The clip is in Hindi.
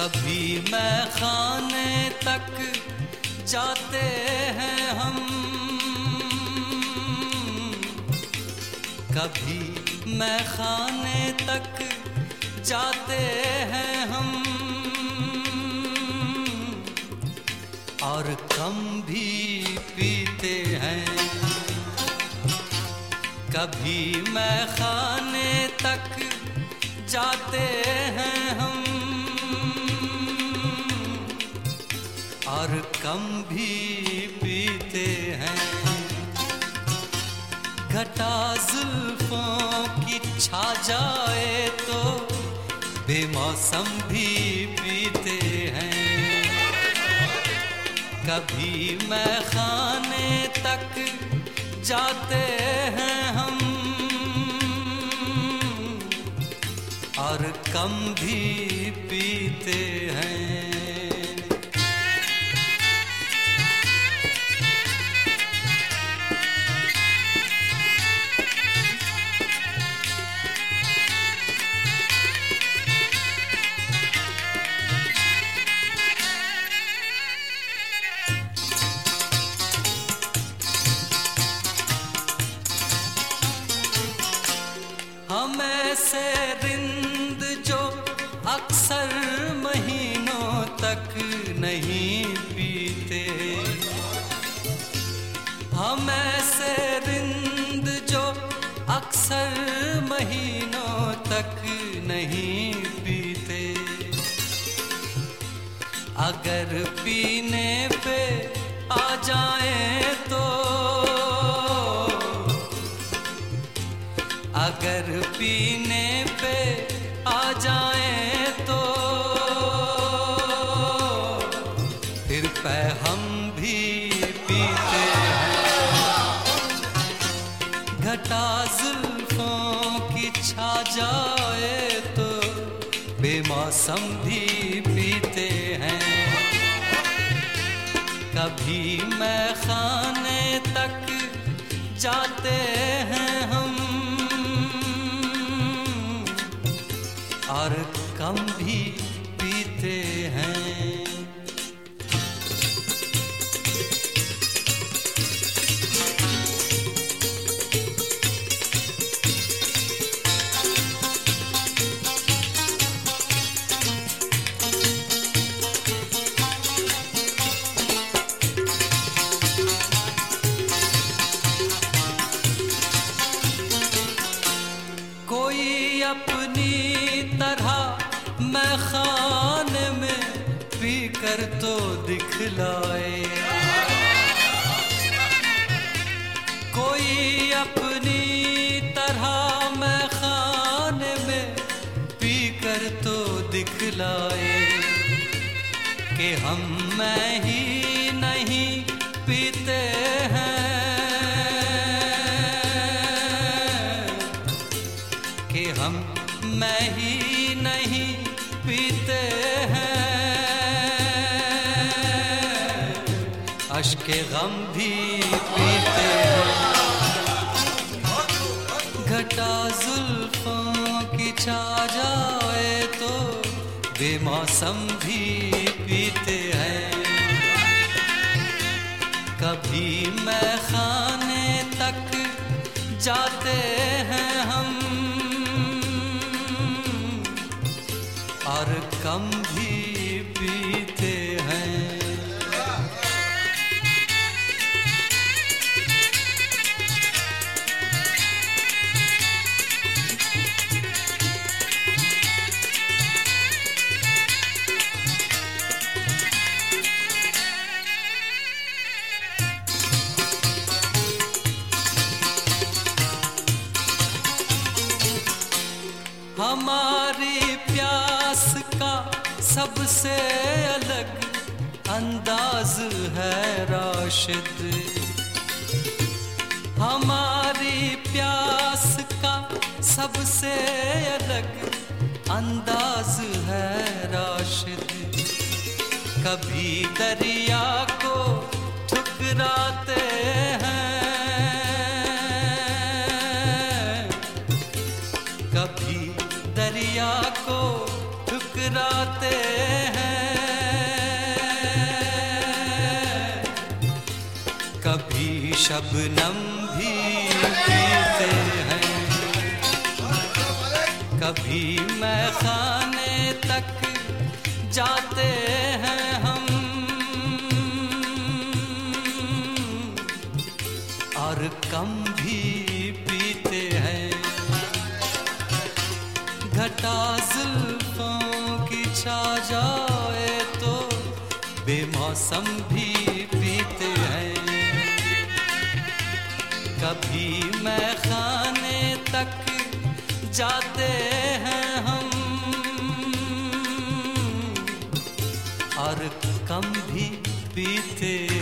कभी मैं खाने तक जाते हैं हम, कभी मैं खाने तक जाते हैं हम, और कम भी पीते हैं। कभी मैं खाने तक जाते हैं हम, और कम भी पीते हैं। घटा जुल्फों की छा जाए तो बेमौसम भी पीते हैं। कभी मैं खाने तक जाते हैं हम, और कम भी पीते हैं। हम ऐसे रिंद जो अक्सर महीनों तक नहीं पीते, हम ऐसे रिंद जो अक्सर महीनों तक नहीं पीते। अगर पीने पे आ जाए तो, अगर पीने पे आ जाए तो फिर पे हम भी पीते हैं। घटा जुल्फों की छा जाए तो बेमौसम भी पीते हैं। कभी मैं खाने तक जाते हैं हम, और कम भी पीते हैं। कोई अपनी तरह मैं खाने में पी कर तो दिखलाए, कोई अपनी तरह मैं खाने में पी कर तो दिखलाए, कि हम मैं ही नहीं पीते हैं, कि हम मैं ही नहीं पीते हैं। अश्के गम भी पीते हैं। घटा जुल्फों की छा जाए तो बेमौसम भी पीते हैं। कभी मैं खाने तक जाते हैं हम, और कम भी पीते हैं। हमारी प्यास का सबसे अलग अंदाज है राशिद, हमारी प्यास का सबसे अलग अंदाज है राशिद। कभी दरिया को ठुकराते हैं, कभी दरिया को ठुकराते हैं, कभी शबनम भी पीते हैं, कभी मैखाने तक जाते हैं हम, और कम भी पीते हैं। घटा जुल्फों की छा जाए तो बेमौसम भी पीते हैं, कभी मैखाने तक जाते हैं हम, और कम भी पीते